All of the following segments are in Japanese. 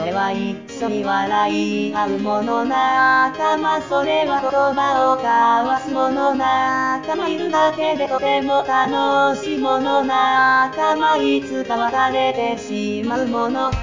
れは一緒に笑い合うもの仲間、それは言葉を交わすもの仲間、いるだけでとても楽しいもの仲間、いつか別れてしまうもの。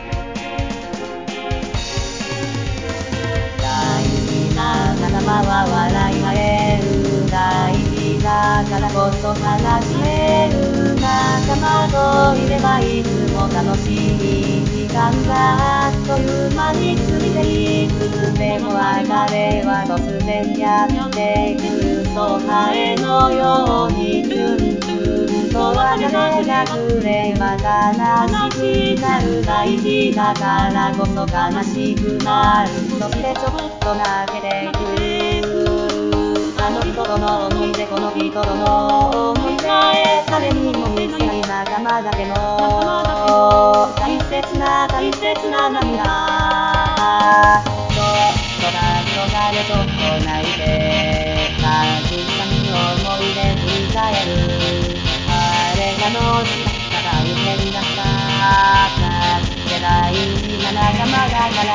大事な仲間は笑い合える、大事だからこそ話し合える仲間といればいつも楽しい時間があっという間に過ぎていく。でも別れは突然やっていく、とハエのようにチュンチュンと別れが来れば悲しくなる。大事だからこそ悲しくなる。そしてちょっと泣けてくる。あの人との思い出、この人との思い出、誰にも見せない仲間だけの大切な大切な涙。ちょっとだけちょっと泣いて、たくさん思い出振り返る。あれ楽しかった大変だったって大事な仲間だから。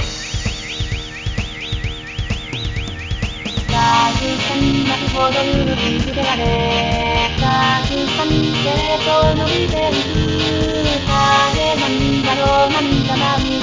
たくさん泣くほど勇気づけられ、たくさん成長伸びていく。あれなんだろう涙涙